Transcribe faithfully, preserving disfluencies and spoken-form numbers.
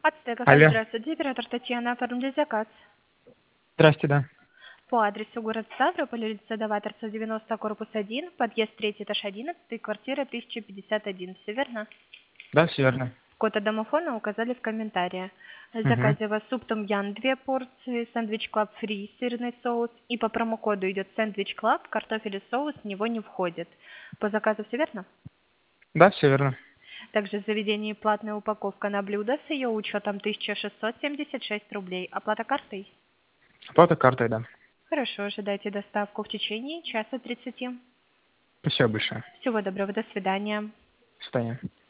Ацтекафе, Алло. здравствуйте, оператор Татьяна, оформили заказ. Здрасте, да. По адресу город Ставрополь, улица Даваторцев, девяносто, корпус один, подъезд третий, этаж одиннадцать, квартира тысяча пятьдесят один. Все верно? Да, все верно. Код от домофона указали в комментариях. В Угу. заказе у вас суп том ян две порции, сэндвич клаб фри, сырный соус. И по промокоду идет сэндвич клаб, картофель и соус в него не входит. По заказу все верно? Да, все верно. Также в заведении платная упаковка на блюдо с ее учетом тысяча шестьсот семьдесят шесть рублей. Оплата картой? Оплата картой, да. Хорошо, ожидайте доставку в течение часа тридцати. Спасибо большое. Всего доброго, до свидания. До свидания.